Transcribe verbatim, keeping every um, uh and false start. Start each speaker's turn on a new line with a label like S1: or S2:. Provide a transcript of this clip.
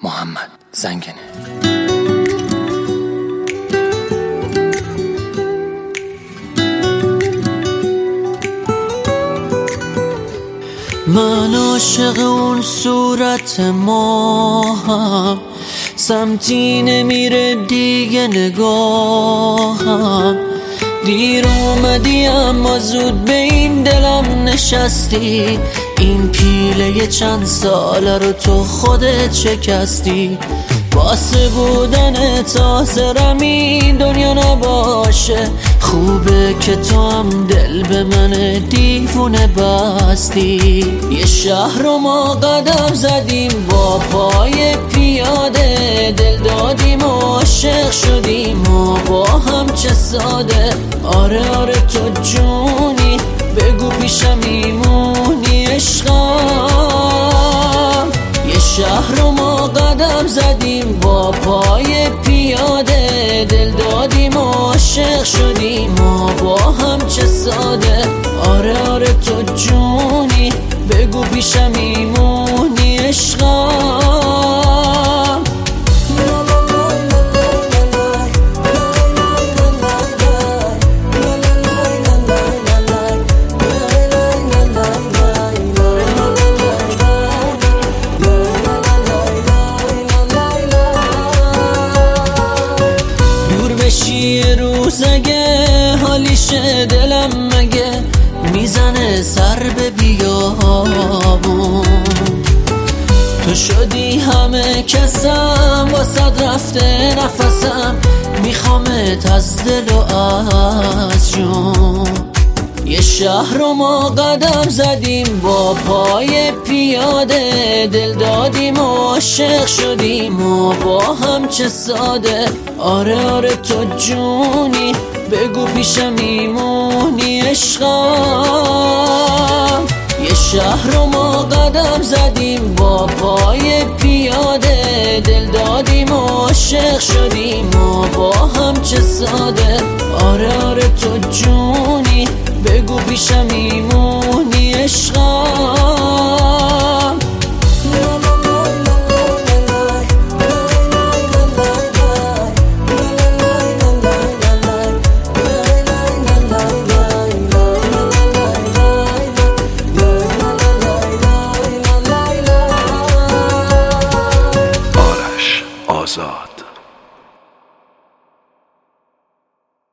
S1: محمد زنگنه.
S2: من عاشق اون صورت ماهم، سمتی نمیره دیگه نگاهم. دیر اومدی اما زود به این دلم نشستی، این پیله چند ساله رو تو خودت شکستی. واسه بودن تازه رمی دنیا نباشه، خوبه که تو هم دل به من دیوونه بستی. یه شهر رو ما قدم زدیم با پای پیاده، دل دادیم و عاشق شدیم و با هم چه ساده. آره آره تو جونی، بگو پیشم میمونی عشقم. یه شهر رو ما قدم زدیم با پای پیاده، دل دادیم و عاشق شدیم و با هم چه ساده. آره آره تو جونی، بگو پیشم میمونی عشقم. یه روز اگه حالیشه دلم مگه میزنه سر به بیابون. تو شدی همه کسم، واسد رفته نفسم، میخوامت از دل و از جون. یه شهر رو ما قدم زدیم با پای پیاده، دل دادیم و عاشق شدیم و با هم چه ساده. آره آره تو جونی، بگو پیشم میمونی عشقم. یه شهر رو ما قدم زدیم با پای پیاده، دل دادیم و عاشق شدیم و با هم چه ساده. آره آره تو جونی، بگو پیشم میمونی